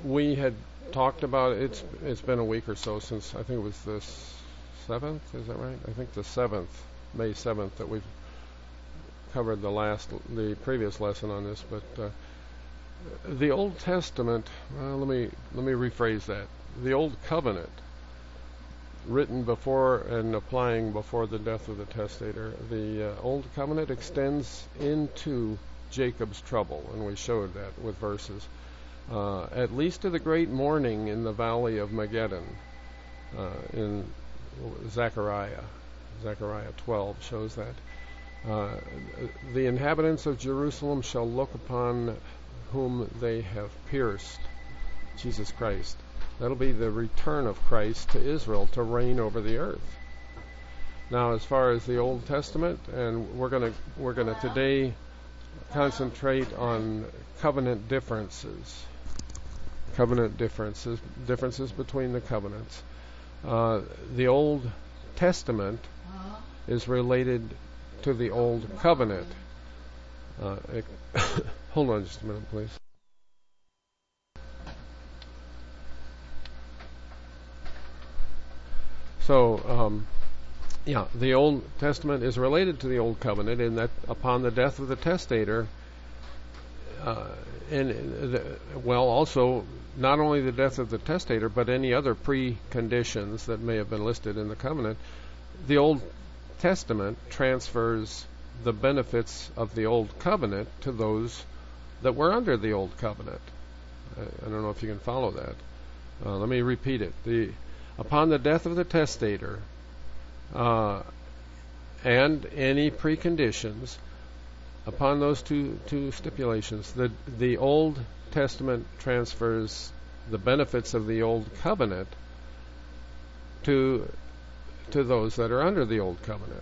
we had talked about it. It's been a week or so since, I think it was the 7th, is that right? I think the 7th, May 7th, that we've covered the previous lesson on this. But the Old Testament, let me rephrase that. The Old Covenant, written before and applying before the death of the testator, the Old Covenant extends into Jacob's trouble, and we showed that with verses. At least to the great mourning in the valley of Megiddon, in Zechariah 12 shows that. The inhabitants of Jerusalem shall look upon whom they have pierced, Jesus Christ. That'll be the return of Christ to Israel to reign over the earth. Now, as far as the Old Testament, and we're gonna today concentrate on covenant differences between the covenants. The Old Testament is related to the Old Covenant. Hold on just a minute, please. So, the Old Testament is related to the Old Covenant in that upon the death of the testator, also not only the death of the testator, but any other preconditions that may have been listed in the covenant, the Old Testament transfers the benefits of the Old Covenant to those that were under the Old Covenant. I don't know if you can follow that. Let me repeat it. Upon the death of the testator, and any preconditions, upon those two stipulations, the Old Testament transfers the benefits of the Old Covenant to those that are under the Old Covenant.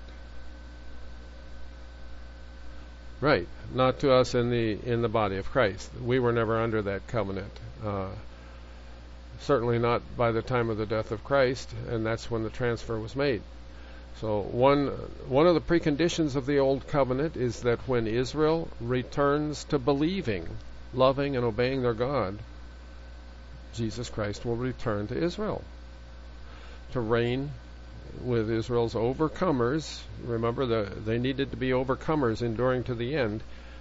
Right, not to us in the body of Christ. We were never under that covenant. Certainly not by the time of the death of Christ, and that's when the transfer was made. So one of the preconditions of the Old Covenant is that when Israel returns to believing, loving, and obeying their God, Jesus Christ will return to Israel to reign with Israel's overcomers. Remember, they needed to be overcomers, enduring to the end,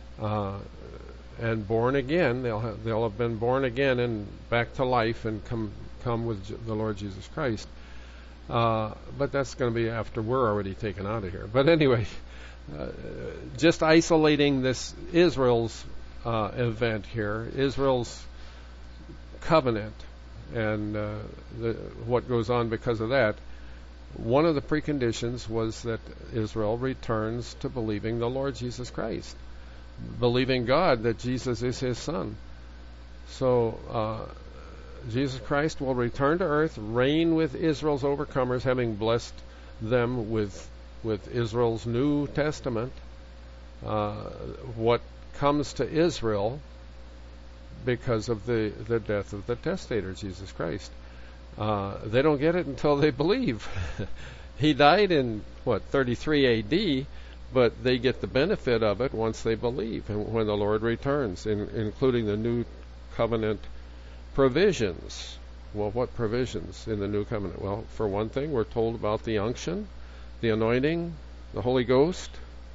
and born again. They'll have been born again and back to life and come with the Lord Jesus Christ. But that's going to be after we're already taken out of here. But anyway, just isolating this Israel's event here, Israel's covenant, and what goes on because of that. One of the preconditions was that Israel returns to believing the Lord Jesus Christ, believing God that Jesus is His Son. So Jesus Christ will return to earth, reign with Israel's overcomers, having blessed them with Israel's New Testament. What comes to Israel because of the death of the testator, Jesus Christ. They don't get it until they believe. He died in 33 A.D., but they get the benefit of it once they believe, and when the Lord returns, including the New Covenant provisions. Well, what provisions in the New Covenant? Well, for one thing, we're told about the unction, the anointing, the Holy Ghost,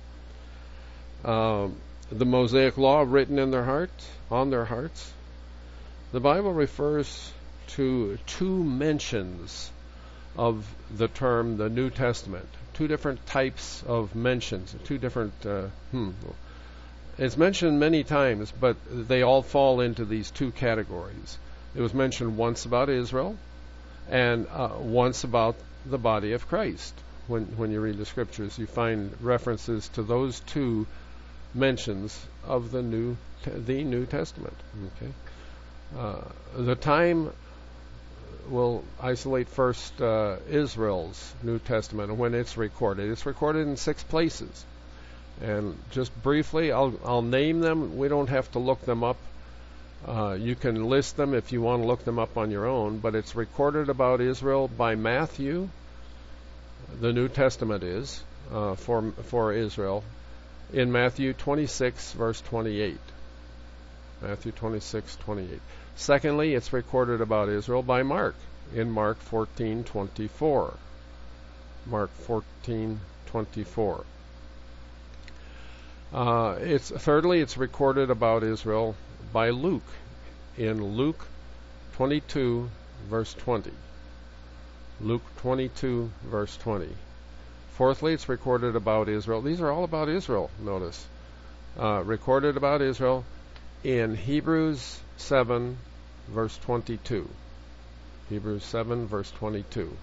the Mosaic Law written in their hearts, on their hearts. The Bible refers to two mentions of the term the New Testament, two different types of mentions, two different it's mentioned many times, but they all fall into these two categories. It was mentioned once about Israel and once about the body of Christ. When you read the scriptures, you find references to those two mentions of the New Testament. Okay, the time will isolate first Israel's New Testament and when it's recorded. It's recorded in 6 places, and just briefly, I'll name them. We don't have to look them up. You can list them if you want to look them up on your own. But it's recorded about Israel by Matthew. The New Testament is for Israel in Matthew 26, verse 28. Matthew 26:28. Secondly, it's recorded about Israel by Mark in Mark 14:24. Mark 14:24. Thirdly, it's recorded about Israel by Luke in Luke 22 verse 20. Luke 22 verse 20. Fourthly, it's recorded about Israel. These are all about Israel, notice. Recorded about Israel in Hebrews 7 verse 22. Hebrews 7 verse 22.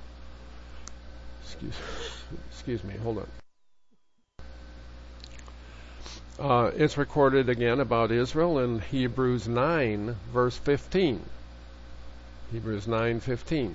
Excuse me, hold on. It's recorded again about Israel in Hebrews 9 verse 15. Hebrews 9:15.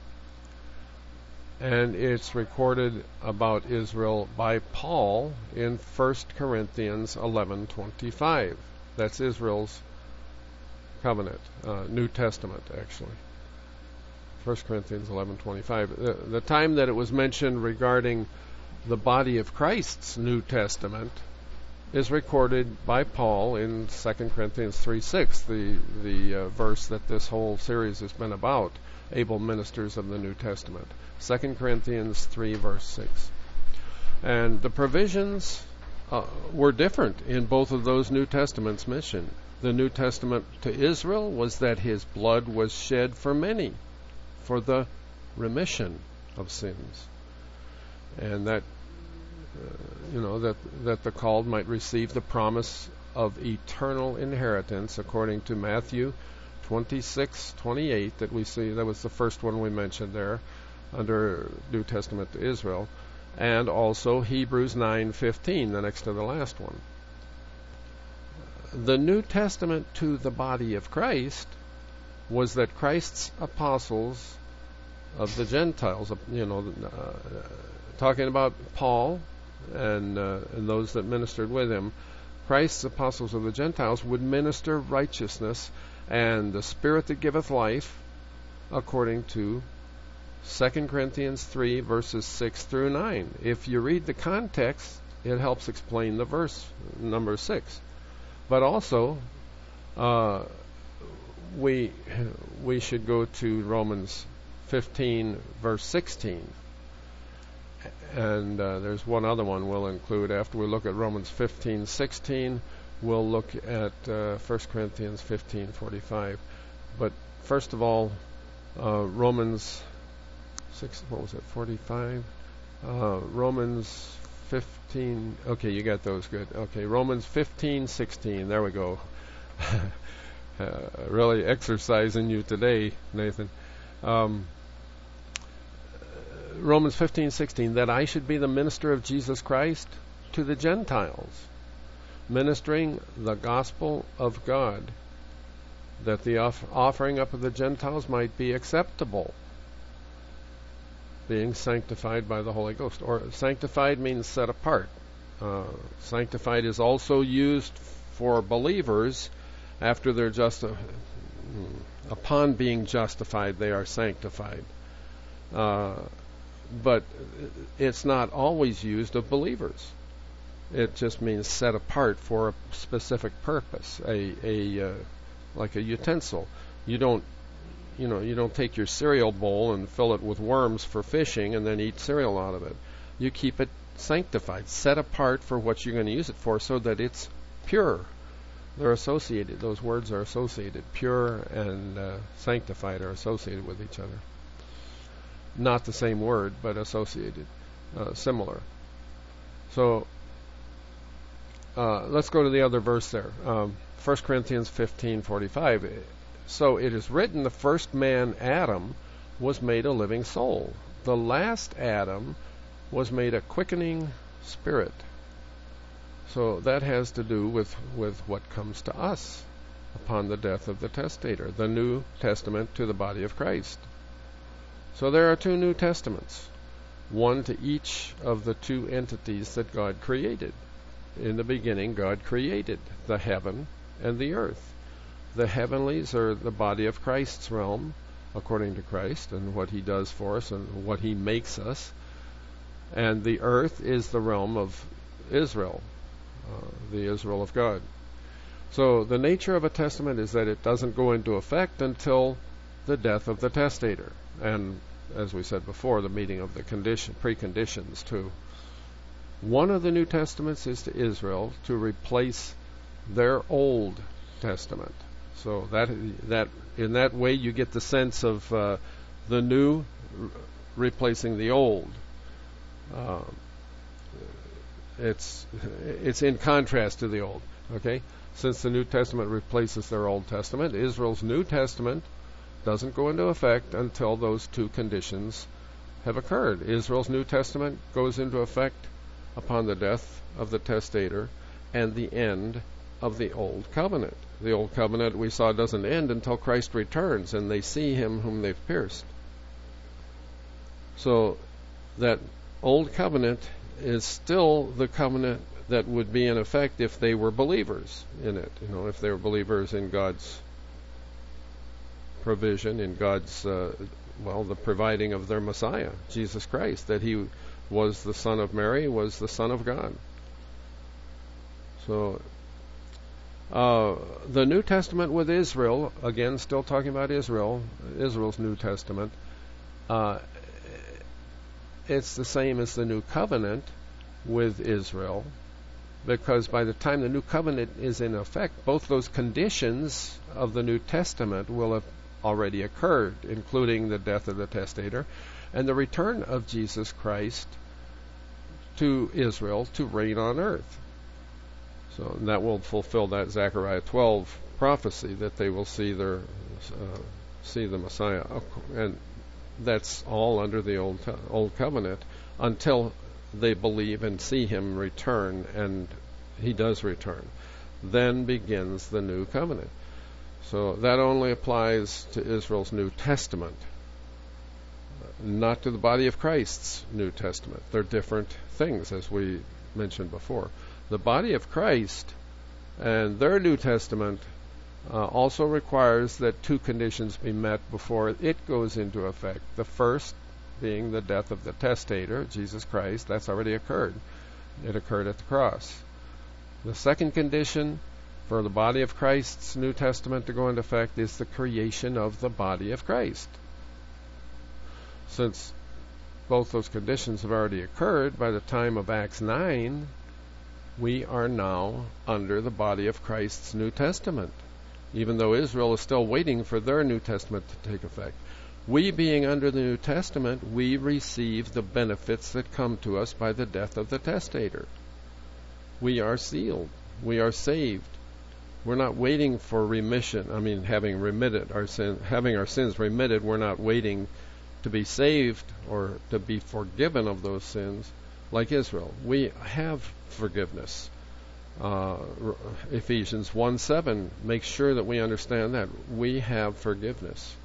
And it's recorded about Israel by Paul in 1 Corinthians 11:25. That's Israel's covenant, New Testament, actually. 1 Corinthians 11:25. The time that it was mentioned regarding the body of Christ's New Testament is recorded by Paul in 2 Corinthians 3:6, the verse that this whole series has been about, able ministers of the New Testament. 2 Corinthians 3 verse 6. And the provisions were different in both of those New Testaments mentioned. The New Testament to Israel was that his blood was shed for many, for the remission of sins. And that that the called might receive the promise of eternal inheritance according to Matthew 26:28 that we see. That was the first one we mentioned there under New Testament to Israel, and also Hebrews 9:15, the next to the last one. The New Testament to the body of Christ was that Christ's apostles of the Gentiles, talking about Paul and those that ministered with him, Christ's apostles of the Gentiles would minister righteousness and the Spirit that giveth life, according to 2 Corinthians 3 verses 6 through 9. If you read the context, it helps explain the verse number 6. But also, we should go to Romans 15 verse 16. And there's one other one we'll include after we look at Romans 15:16. We'll look at 1 Corinthians 15:45. But first of all, Romans 45? Romans 15. Okay, you got those good. Okay, Romans 15:16. There we go. Really exercising you today, Nathan. Romans 15:16, that I should be the minister of Jesus Christ to the Gentiles, ministering the gospel of God, that the offering up of the Gentiles might be acceptable, being sanctified by the Holy Ghost. Or sanctified means set apart. Sanctified is also used for believers after they're upon being justified, they are sanctified. But it's not always used of believers. It just means set apart for a specific purpose, like a utensil. You don't take your cereal bowl and fill it with worms for fishing and then eat cereal out of it. You keep it sanctified, set apart for what you're going to use it for, so that it's pure. They're associated. Those words are associated. Pure and sanctified are associated with each other. Not the same word, but associated, similar. So let's go to the other verse there. 1 Corinthians 15:45. So it is written, the first man, Adam, was made a living soul. The last Adam was made a quickening spirit. So that has to do with what comes to us upon the death of the testator, the New Testament to the body of Christ. So there are two New Testaments, one to each of the two entities that God created. In the beginning, God created the heaven and the earth. The heavenlies are the body of Christ's realm, according to Christ, and what he does for us and what he makes us. And the earth is the realm of Israel, the Israel of God. So the nature of a testament is that it doesn't go into effect until the death of the testator. And as we said before, the meeting of the preconditions too. One of the New Testaments is to Israel to replace their Old Testament. So that in that way you get the sense of the new replacing the old. It's in contrast to the old. Okay, since the New Testament replaces their Old Testament, Israel's New Testament doesn't go into effect until those two conditions have occurred. Israel's New Testament goes into effect upon the death of the testator and the end of the Old Covenant. The Old Covenant, we saw, doesn't end until Christ returns and they see him whom they've pierced. So that Old Covenant is still the covenant that would be in effect if they were believers in it. If they were believers in God's provision, in God's, the providing of their Messiah, Jesus Christ, that he was the Son of Mary, was the Son of God. So the New Testament with Israel, again, still talking about Israel's New Testament, it's the same as the New Covenant with Israel, because by the time the New Covenant is in effect, both those conditions of the New Testament will have already occurred, including the death of the testator and the return of Jesus Christ to Israel to reign on earth. So that will fulfill that Zechariah 12 prophecy that they will see the Messiah, and that's all under the old covenant until they believe and see him return, and he does return. Then begins the new covenant. So that only applies to Israel's New Testament, not to the body of Christ's New Testament. They're different things, as we mentioned before. The body of Christ and their New Testament also requires that two conditions be met before it goes into effect. The first being the death of the testator, Jesus Christ. That's already occurred. It occurred at the cross. The second condition for the body of Christ's New Testament to go into effect is the creation of the body of Christ. Since both those conditions have already occurred by the time of Acts 9, we are now under the body of Christ's New Testament, even though Israel is still waiting for their New Testament to take effect. We, being under the New Testament, we receive the benefits that come to us by the death of the testator. We are sealed. We are saved. We're not waiting for remission. Having our sins remitted, we're not waiting to be saved or to be forgiven of those sins like Israel. We have forgiveness. Ephesians 1:7 makes sure that we understand that we have forgiveness.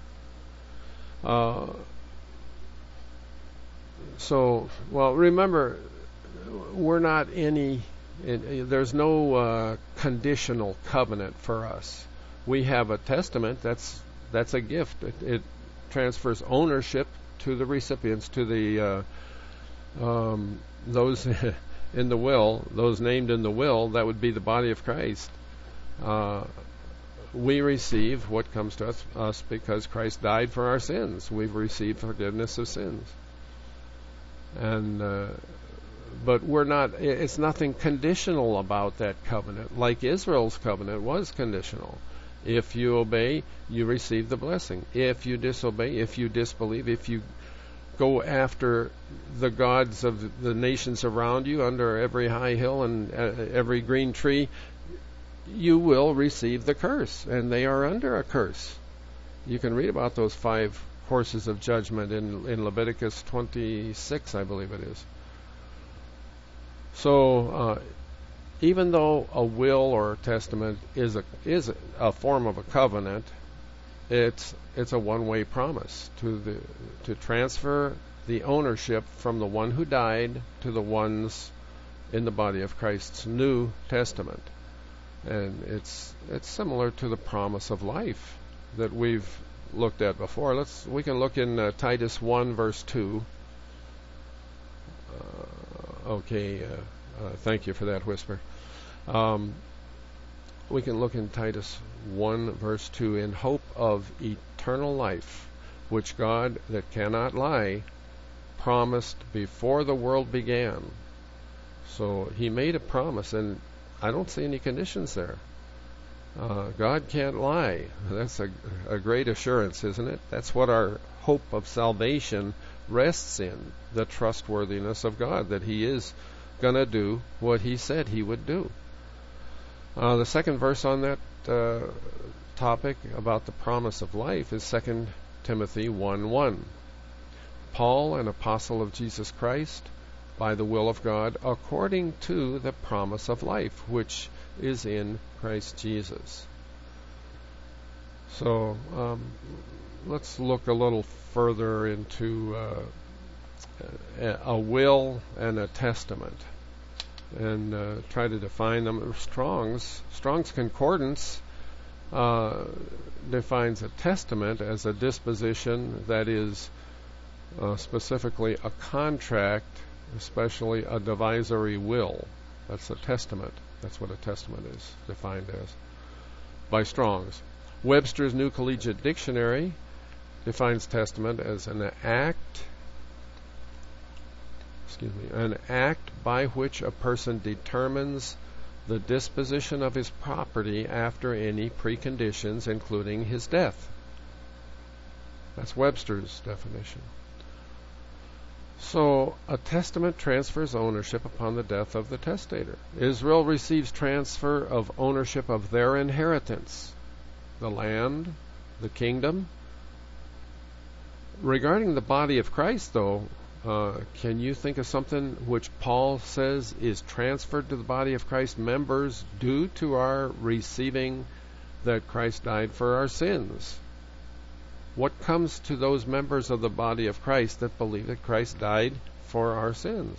Remember, we're not there's no conditional covenant for us. We have a testament. That's a gift. It transfers ownership to the recipients, to the those in the will, those named in the will. That would be the body of Christ. We receive what comes to us because Christ died for our sins. We've received forgiveness of sins. But we're not, it's nothing conditional about that covenant, like Israel's covenant was conditional. If you obey, you receive the blessing. If you disobey, if you disbelieve, if you go after the gods of the nations around you under every high hill and every green tree, you will receive the curse, and they are under a curse. You can read about those 5 courses of judgment in Leviticus 26, I believe it is. So even though a will or a testament is a form of a covenant, it's a one-way promise to transfer the ownership from the one who died to the ones in the body of Christ's New Testament. And it's similar to the promise of life that we've looked at before. We can look in Titus 1 verse 2. Thank you for that whisper. we can look in Titus 1 verse 2, in hope of eternal life, which God that cannot lie promised before the world began. So he made a promise, and I don't see any conditions there. God can't lie. That's a great assurance, isn't it? That's what our hope of salvation rests in, the trustworthiness of God, that he is going to do what he said he would do. The second verse on that topic about the promise of life is 2 Timothy 1:1. Paul, an apostle of Jesus Christ, by the will of God, according to the promise of life, which is in Christ Jesus. So let's look a little further into a will and a testament, and try to define them. Strong's Concordance defines a testament as a disposition that is specifically a contract, especially a divisory will. That's a testament. That's what a testament is defined as by Strong's. Webster's New Collegiate Dictionary defines testament as an act by which a person determines the disposition of his property after any preconditions, including his death. That's Webster's definition. So, a testament transfers ownership upon the death of the testator. Israel receives transfer of ownership of their inheritance, the land, the kingdom. Regarding the body of Christ, though, can you think of something which Paul says is transferred to the body of Christ members due to our receiving that Christ died for our sins? What comes to those members of the body of Christ that believe that Christ died for our sins?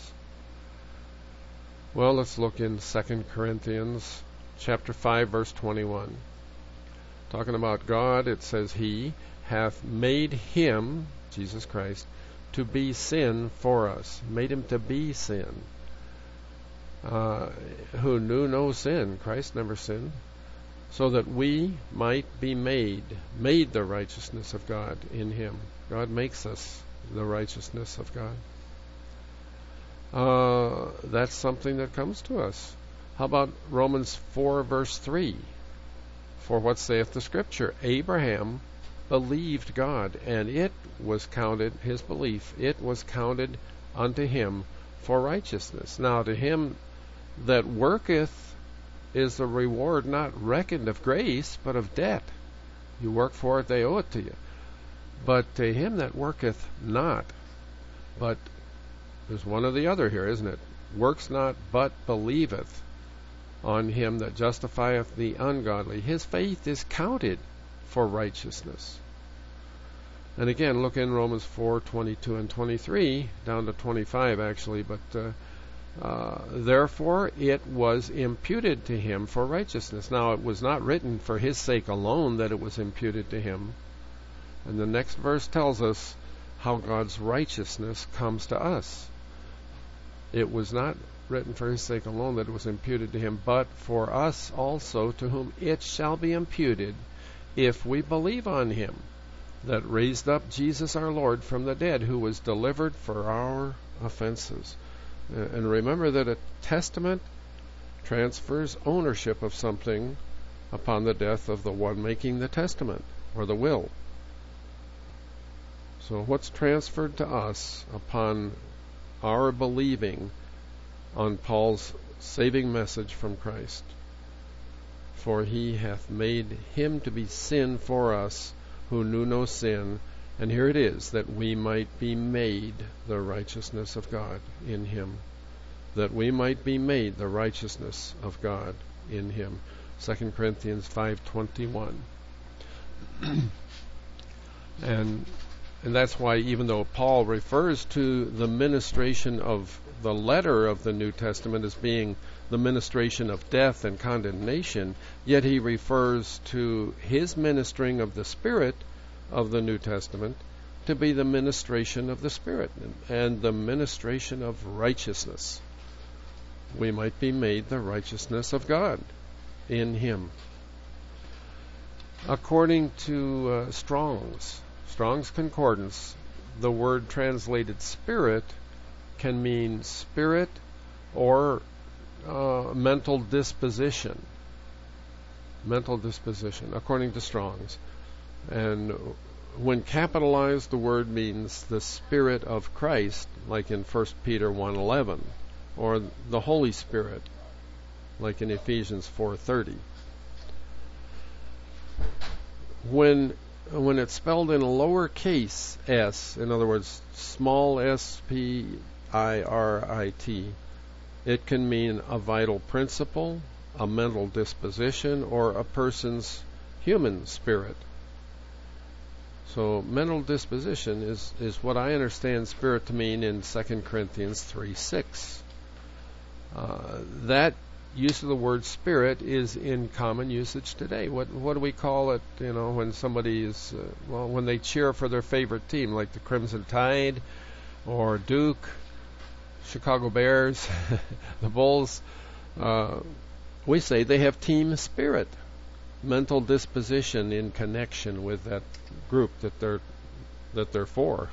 Well, let's look in 2 Corinthians chapter 5, verse 21. Talking about God, it says, He hath made him, Jesus Christ, to be sin for us. Made him to be sin. Who knew no sin. Christ never sinned. So that we might be made the righteousness of God in him. God makes us the righteousness of God. That's something that comes to us. How about Romans 4 verse 3? For what saith the Scripture? Abraham believed God, and it was counted, his belief, it was counted unto him for righteousness. Now to him that worketh is the reward not reckoned of grace, but of debt. You work for it, they owe it to you. But to him that worketh not, but there's one or the other here, isn't it? Works not, but believeth on him that justifieth the ungodly. His faith is counted for righteousness. And again, look in Romans 4:22 and 23, down to 25 actually, but therefore it was imputed to him for righteousness. Now it was not written for his sake alone that it was imputed to him. And the next verse tells us how God's righteousness comes to us. It was not written for his sake alone that it was imputed to him, but for us also, to whom it shall be imputed, if we believe on him that raised up Jesus our Lord from the dead, who was delivered for our offenses. And remember that a testament transfers ownership of something upon the death of the one making the testament, or the will. So what's transferred to us upon our believing on Paul's saving message from Christ? For he hath made him to be sin for us, who knew no sin, and here it is, that we might be made the righteousness of God in him. That we might be made the righteousness of God in him. 2 Corinthians 5:21. And that's why, even though Paul refers to the ministration of the letter of the New Testament as being the ministration of death and condemnation, yet he refers to his ministering of the Spirit of the New Testament to be the ministration of the Spirit and the ministration of righteousness. We might be made the righteousness of God in him. According to Strong's Concordance, the word translated spirit can mean spirit or mental disposition. Mental disposition, according to Strong's. And when capitalized, the word means the Spirit of Christ, like in 1 Peter 1:11, or the Holy Spirit, like in Ephesians 4:30. When it's spelled in a lowercase s, in other words, small spirit, it can mean a vital principle, a mental disposition, or a person's human spirit. So mental disposition is what I understand spirit to mean in 2 Corinthians 3:6. That use of the word spirit is in common usage today. What do we call it, when somebody is, when they cheer for their favorite team, like the Crimson Tide or Duke, Chicago Bears, the Bulls, we say they have team spirit, mental disposition in connection with that group that they're for.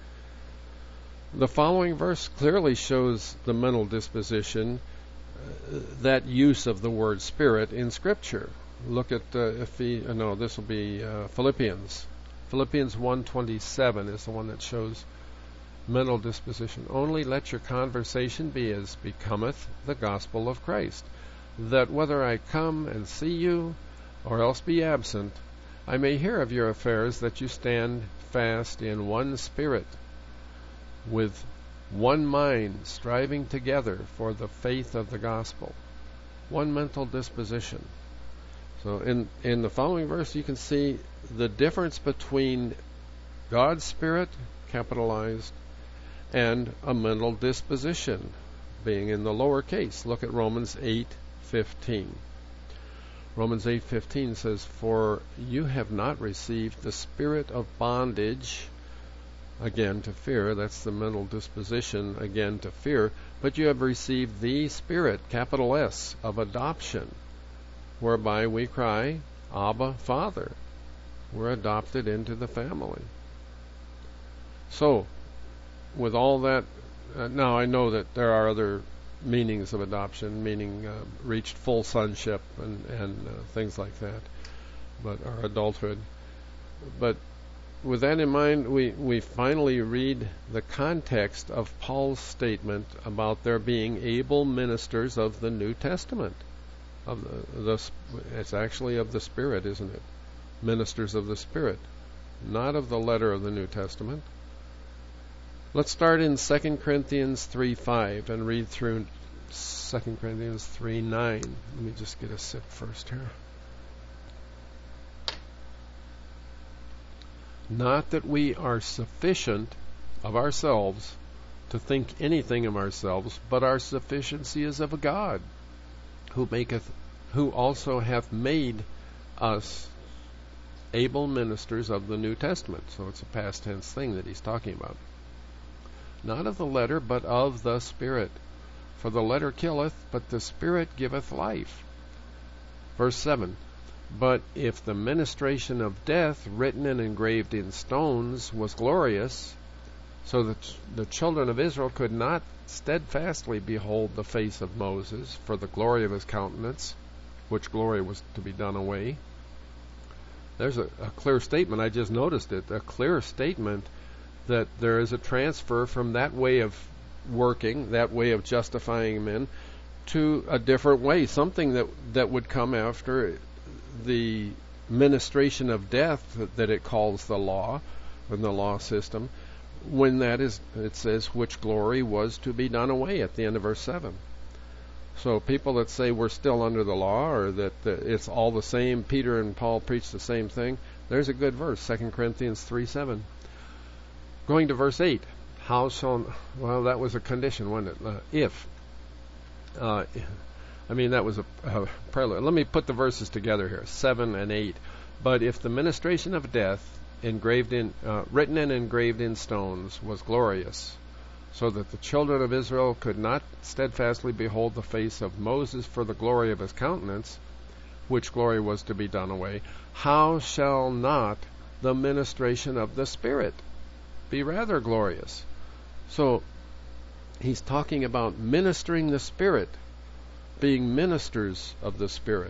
The following verse clearly shows the mental disposition, that use of the word spirit in Scripture. Look at this will be Philippians. Philippians 1:27 is the one that shows mental disposition. Only let your conversation be as becometh the gospel of Christ, that whether I come and see you or else be absent, I may hear of your affairs, that you stand fast in one spirit, with one mind, striving together for the faith of the gospel. One mental disposition. So in the following verse, you can see the difference between God's Spirit, capitalized, and a mental disposition, being in the lower case. Look at Romans 8:15. Romans 8:15 says, "For you have not received the spirit of bondage," again to fear, that's the mental disposition, again to fear, "but you have received the Spirit," capital S, "of adoption, whereby we cry, Abba, Father." We're adopted into the family. So, with all that, now I know that there are other meanings of adoption, meaning reached full sonship and things like that, or adulthood. But with that in mind, we finally read the context of Paul's statement about there being able ministers of the New Testament. It's actually of the Spirit, isn't it? Ministers of the Spirit, not of the letter of the New Testament. Let's start in 2 Corinthians 3:5 and read through 2 Corinthians 3:9. Let me just get a sip first here. "Not that we are sufficient of ourselves to think anything of ourselves, but our sufficiency is of God, who also hath made us able ministers of the New Testament." So it's a past tense thing that he's talking about. "Not of the letter, but of the Spirit. For the letter killeth, but the Spirit giveth life." Verse 7, "But if the ministration of death, written and engraved in stones, was glorious, so that the children of Israel could not steadfastly behold the face of Moses for the glory of his countenance, which glory was to be done away." There's a clear statement. I just noticed it. A clear statement that there is a transfer from that way of working, that way of justifying men, to a different way, something that would come after the ministration of death that it calls the law, and the law system, when that is, it says, which glory was to be done away at the end of verse 7. So people that say we're still under the law, or that it's all the same, Peter and Paul preach the same thing, there's a good verse, 2 Corinthians 3:7. Going to verse 8, how shall, well, that was a condition, wasn't it? If. That was a prelude. Let me put the verses together here, 7 and 8. "But if the ministration of death, written and engraved in stones, was glorious, so that the children of Israel could not steadfastly behold the face of Moses for the glory of his countenance, which glory was to be done away, how shall not the ministration of the Spirit be rather glorious? So he's talking about ministering the Spirit, being ministers of the Spirit.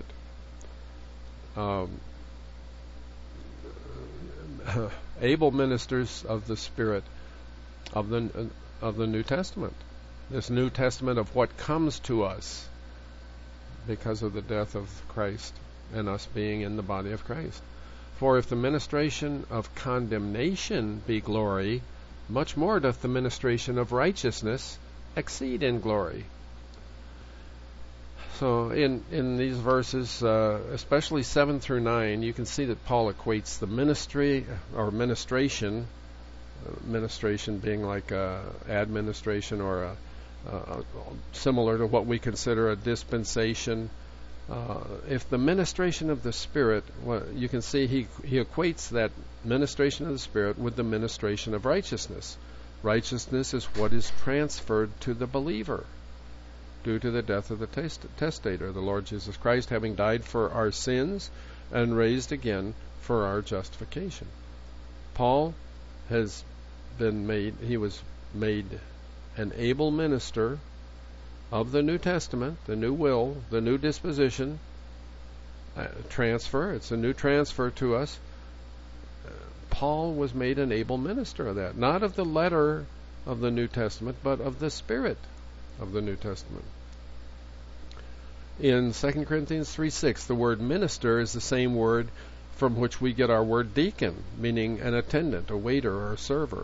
Able ministers of the Spirit of the New Testament. This New Testament of what comes to us because of the death of Christ and us being in the body of Christ. For if the ministration of condemnation be glory, much more doth the ministration of righteousness exceed in glory. So in these verses, especially 7 through 9, you can see that Paul equates the ministry or ministration being like administration or similar to what we consider a dispensation. If the ministration of the Spirit, you can see he equates that ministration of the Spirit with the ministration of righteousness. Righteousness is what is transferred to the believer due to the death of the testator, the Lord Jesus Christ, having died for our sins and raised again for our justification. Paul has been was made an able minister of the New Testament, the new will, the new disposition, transfer. It's a new transfer to us. Paul was made an able minister of that, not of the letter of the New Testament, but of the Spirit of the New Testament. In 2 Corinthians 3:6, the word minister is the same word from which we get our word deacon, meaning an attendant, a waiter, or a server.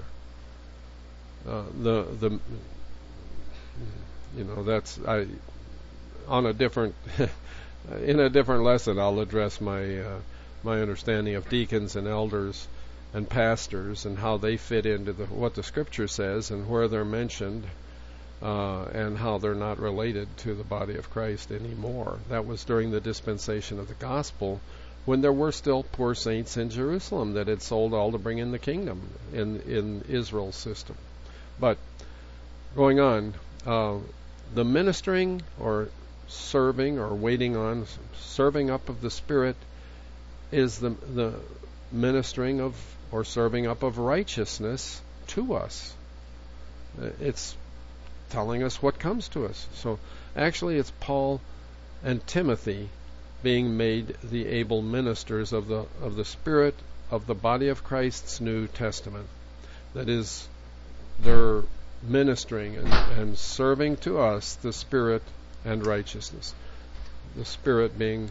That's on a different in a different lesson. I'll address my understanding of deacons and elders and pastors and how they fit into what the Scripture says and where they're mentioned. And how they're not related to the body of Christ anymore. That was during the dispensation of the gospel, when there were still poor saints in Jerusalem that had sold all to bring in the kingdom in Israel's system. But going on, the ministering or serving or waiting on, serving up of the Spirit is the ministering of or serving up of righteousness to us. It's telling us what comes to us. So actually it's Paul and Timothy being made the able ministers of the Spirit of the body of Christ's New Testament. That is, they're ministering and serving to us the Spirit and righteousness. The Spirit being,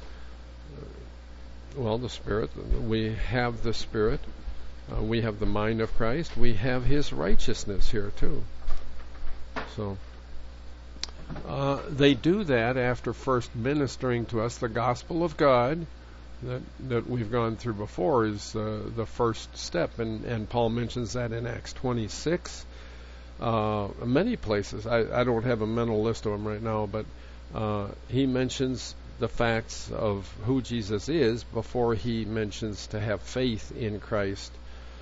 the Spirit, we have the Spirit, we have the mind of Christ, we have His righteousness here too. So they do that after first ministering to us the gospel of God that we've gone through before is the first step, and Paul mentions that in Acts 26. Many places. I don't have a mental list of them right now, but he mentions the facts of who Jesus is before he mentions to have faith in Christ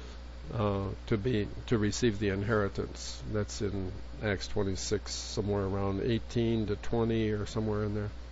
to receive the inheritance. That's in Acts 26, somewhere around 18 to 20 or somewhere in there.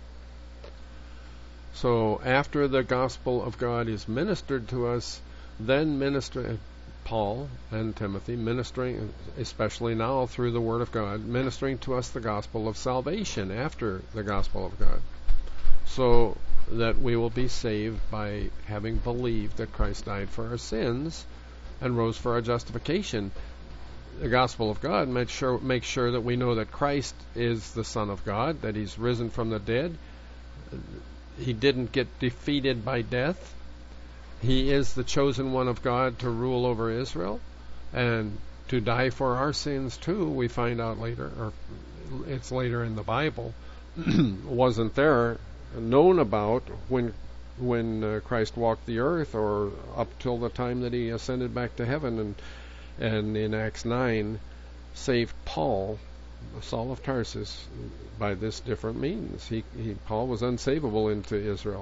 So after the gospel of God is ministered to us, then Paul and Timothy ministering, especially now through the Word of God, ministering to us the gospel of salvation after the gospel of God, so that we will be saved by having believed that Christ died for our sins and rose for our justification. The gospel of God makes sure that we know that Christ is the Son of God, that He's risen from the dead. He didn't get defeated by death. He is the chosen one of God to rule over Israel and to die for our sins too. We find out later, or it's later in the Bible, wasn't there known about when Christ walked the earth or up till the time that He ascended back to heaven, and in Acts 9 saved Paul, Saul of Tarsus, by this different means. Paul was unsavable into Israel.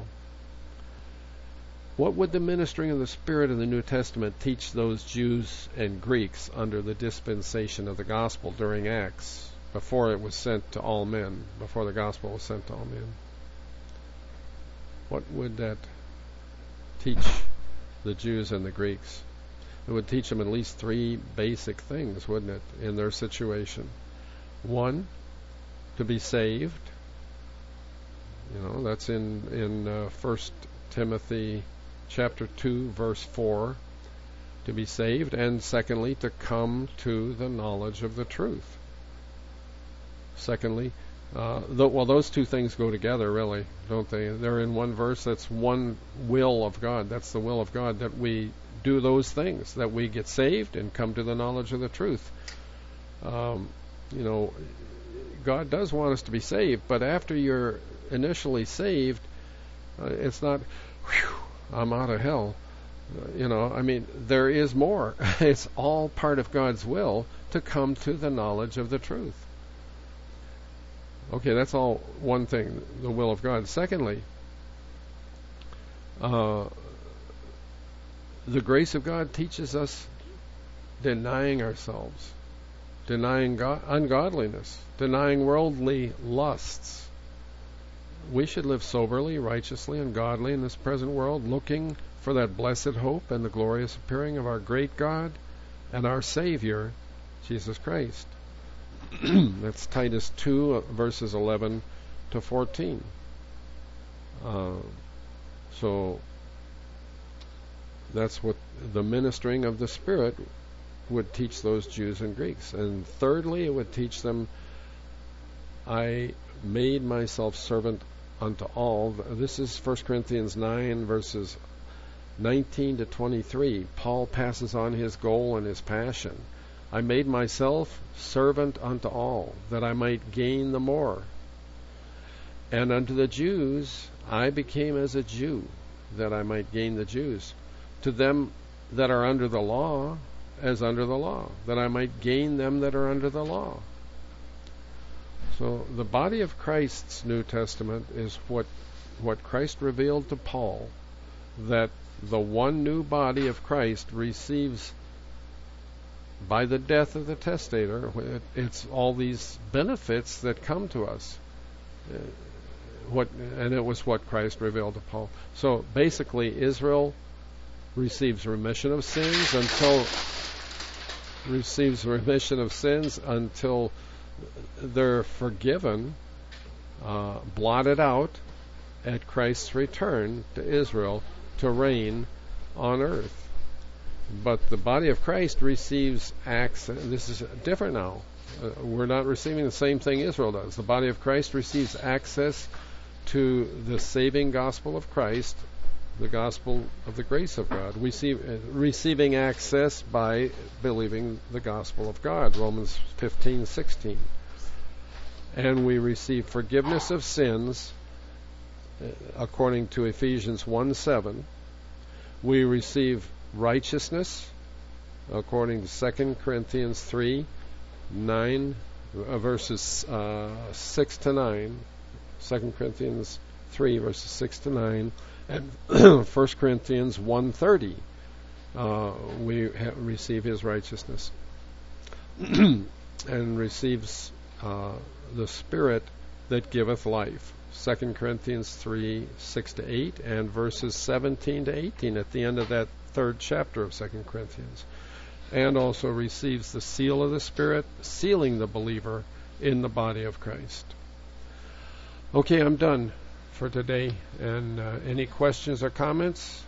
What would the ministering of the Spirit of the New Testament teach those Jews and Greeks under the dispensation of the gospel during Acts, before it was sent to all men, before the gospel was sent to all men? what would that teach the Jews and the Greeks? It would teach them at least three basic things, wouldn't it, in their situation? One, to be saved. That's in 1 Timothy chapter 2, verse 4, to be saved. And secondly, to come to the knowledge of the truth. Secondly, those two things go together, really, don't they? They're in one verse. That's one will of God. That's the will of God, that we do those things, that we get saved and come to the knowledge of the truth. God does want us to be saved, but after you're initially saved, it's not, whew, I'm out of hell. There is more. It's all part of God's will to come to the knowledge of the truth. Okay, that's all one thing, the will of God. Secondly, the grace of God teaches us denying ourselves, denying ungodliness, denying worldly lusts. We should live soberly, righteously, and godly in this present world, looking for that blessed hope and the glorious appearing of our great God and our Savior, Jesus Christ. That's Titus 2, verses 11 to 14. So that's what the ministering of the Spirit would teach those Jews and Greeks. And thirdly, it would teach them, I made myself servant unto all. This is 1 Corinthians 9, verses 19 to 23. Paul passes on his goal and his passion. I made myself servant unto all, that I might gain the more. And unto the Jews I became as a Jew, that I might gain the Jews. To them that are under the law, as under the law, that I might gain them that are under the law. So the body of Christ's New Testament is what Christ revealed to Paul, that the one new body of Christ receives by the death of the testator. It's all these benefits that come to us. And it was what Christ revealed to Paul. So basically, Israel receives remission of sins until they're forgiven, blotted out at Christ's return to Israel to reign on earth. But the body of Christ receives access. This is different now. We're not receiving the same thing Israel does. The body of Christ receives access to the saving gospel of Christ, the gospel of the grace of God. We see receiving access by believing the gospel of God, Romans 15:16. And we receive forgiveness of sins according to Ephesians 1:7. We receive righteousness according to 2 Corinthians 3:9, verses 6 to 9. 2 Corinthians 3, verses 6 to 9. And 1 Corinthians 1:30, we receive his righteousness and receives the Spirit that giveth life. 2 Corinthians 3, 6 to 8, and verses 17 to 18 at the end of that third chapter of 2 Corinthians. And also receives the seal of the Spirit, sealing the believer in the body of Christ. Okay, I'm done for today. And any questions or comments?